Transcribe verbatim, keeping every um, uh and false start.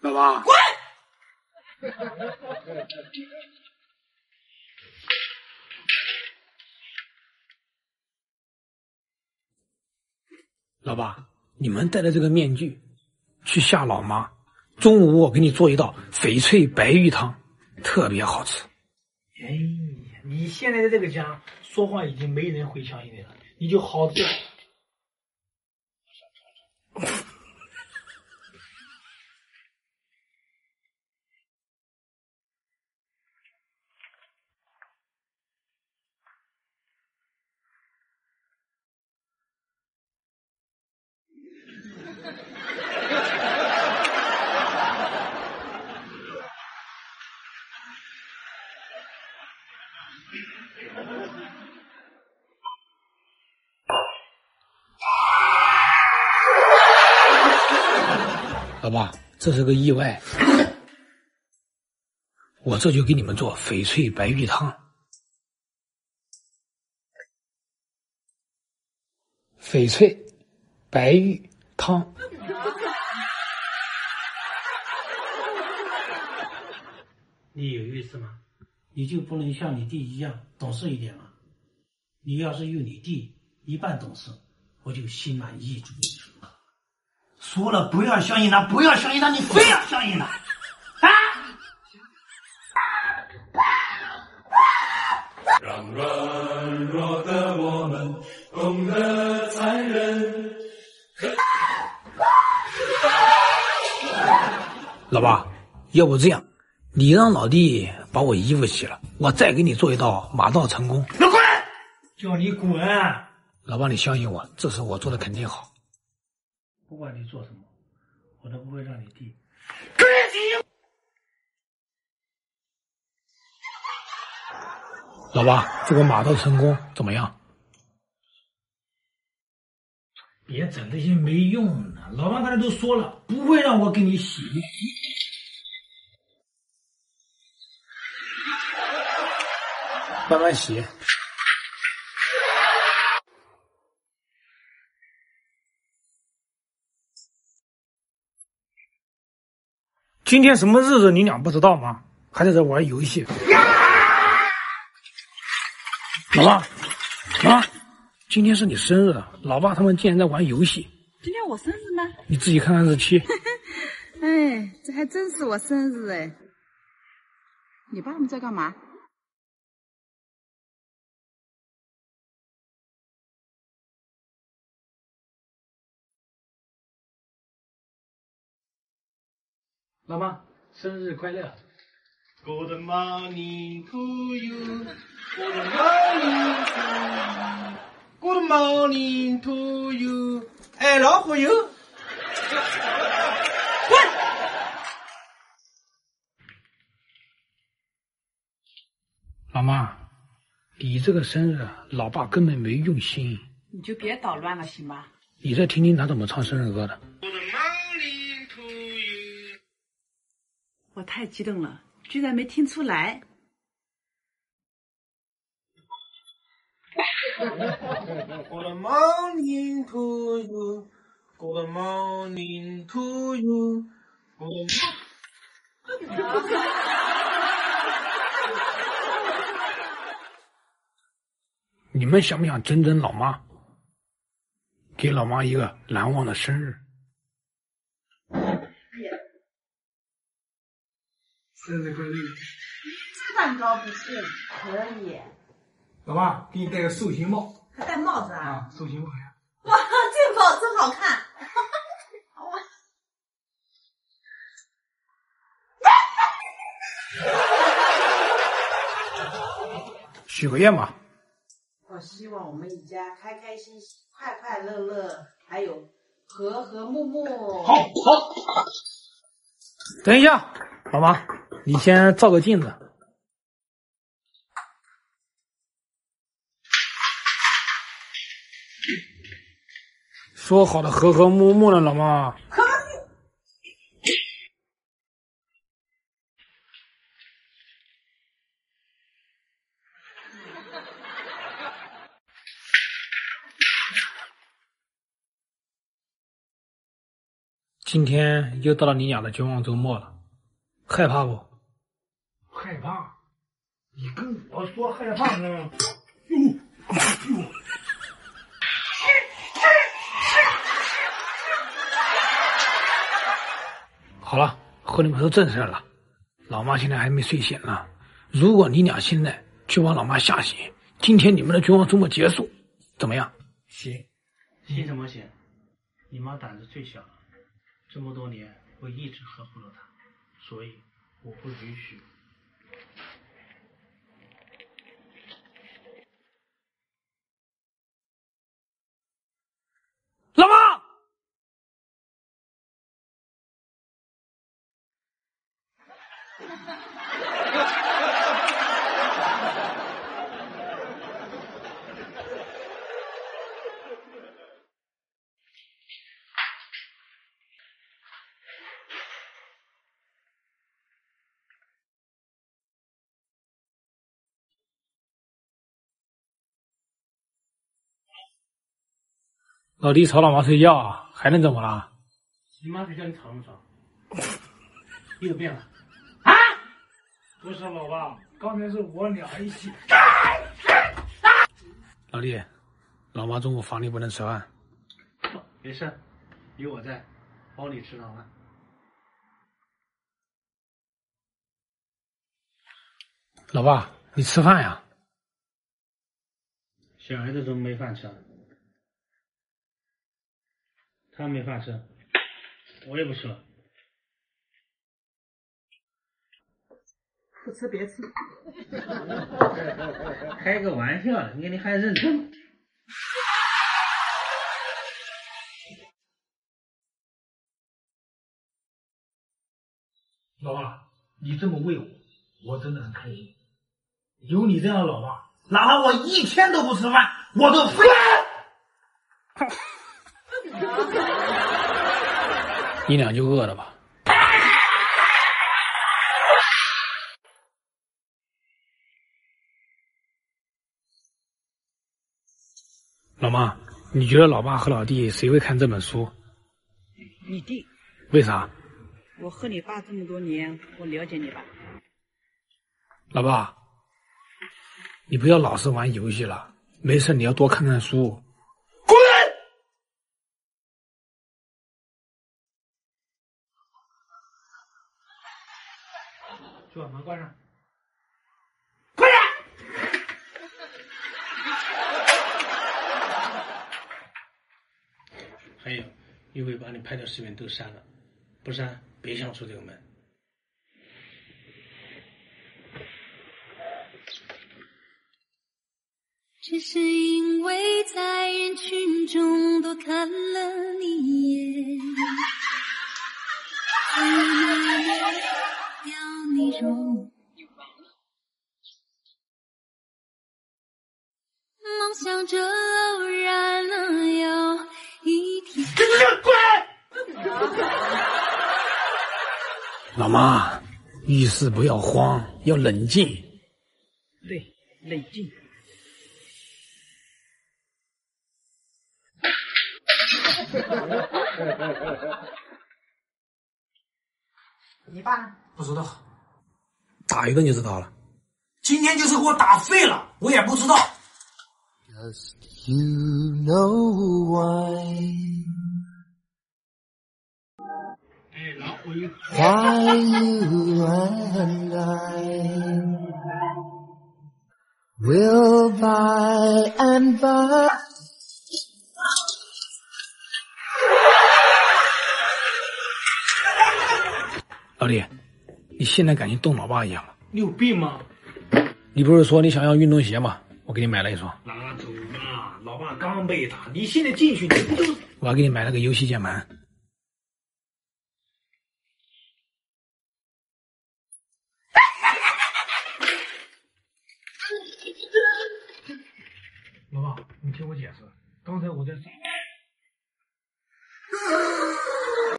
老爸， 滚！ 老爸，你们戴着这个面具去吓老妈。中午我给你做一道翡翠白玉汤，特别好吃。 哎呀，你现在在这个家说话已经没人会相信你了，你就好自。 老爸，这是个意外，我这就给你们做翡翠白玉汤。翡翠白玉汤。 你有意思吗？你就不能像你弟一样懂事一点吗？你要是有你弟一半懂事，我就心满意足。说了不要相信他，不要相信他，你非要相信他啊！ 让软弱的我们懂得残忍。 老爸，要不这样，你让老弟把我衣服洗了，我再给你做一道马到成功。 滚！叫你滚！ 老爸，你相信我，这事我做的肯定好。 不管你做什么，我都不会让你弟跟你。 老爸，这个马到成功怎么样？ 别整这些没用的，老妈刚才都说了，不会让我给你洗。 慢慢洗。今天什么日子你俩不知道吗？还在这玩游戏。老爸，啊，今天是你生日，老爸他们竟然在玩游戏。 今天我生日吗？ 你自己看看日期。 哎，这还真是我生日哎！你爸们在干嘛？ 老妈，生日快乐 Good morning to you. Good morning to you. Good morning to you. 哎，老虎油。滚！ 老妈，你这个生日，老爸根本没用心。 你就别捣乱了，行吧？ 你再听听他怎么唱生日歌的。 Good morning to you. 我太激动了，居然没听出来。 Good morning to you. Good morning to you. Good morning. 你们想不想整整老妈，给老妈一个难忘的生日？ 生日快乐！ 这蛋糕不是可以？ 老爸，给你戴个寿星帽还戴帽子啊？ 啊，寿星帽呀！ 哇，这个帽真好看！ 许个愿吧。 我希望我们一家开开心心、快快乐乐，还有和和睦睦。 好，好。 等一下，老妈，你先照个镜子。说好的和和睦睦呢，老妈。 今天又到了你俩的绝望周末了，害怕不？ 害怕？你跟我说害怕呢？哟哟！ 好了，和你们说正事了。老妈现在还没睡醒呢。如果你俩现在去帮老妈吓醒，今天你们的绝望周末结束，怎么样？ 行，行什么行？你妈胆子最小了，这么多年我一直呵护着她，所以我不允许。 老妈！老弟吵老妈睡觉啊，还能怎么啦？ 你妈才叫你吵什么吵？你有病啊？啊！不是老爸，刚才是我俩一起。 老弟，老妈中午房里不能吃饭。 没事，有我在，包你吃上饭。 老爸，你吃饭呀？ 小孩子怎么没饭吃？他没饭吃，我也不吃了。 不吃别吃。 开个玩笑，你你还认真？ 老爸，你这么为我，我真的很开心。有你这样的老爸，哪怕我一天都不吃饭，我都服。 你俩就饿了吧？老妈，你觉得老爸和老弟谁会看这本书？ 你弟。 为啥？ 我和你爸这么多年，我了解你爸。 老爸，你不要老是玩游戏了，没事你要多看看书。滚！ 去把门关上。 快点！ 还有，一会把你拍的视频都删了，不删别想出这个门。 只是因为在人群中多看了你一眼，才慢慢掉你容。梦想着偶然能有一天。 老妈，遇事不要慌，要冷静。 对，冷静。你爸不知道， 打一顿就知道了。 今天就是给我打废了，我也不知道。 Just you know why. 哎，老虎一。 Why you and I will by and by. 老弟，你现在敢去动老爸一样吗？ 你有病吗？ 你不是说你想要运动鞋吗？我给你买了一双。 拿走嘛，老爸刚被打，你现在进去，你不就？ 我还给你买了个游戏键盘。 老爸，你听我解释，刚才我在上。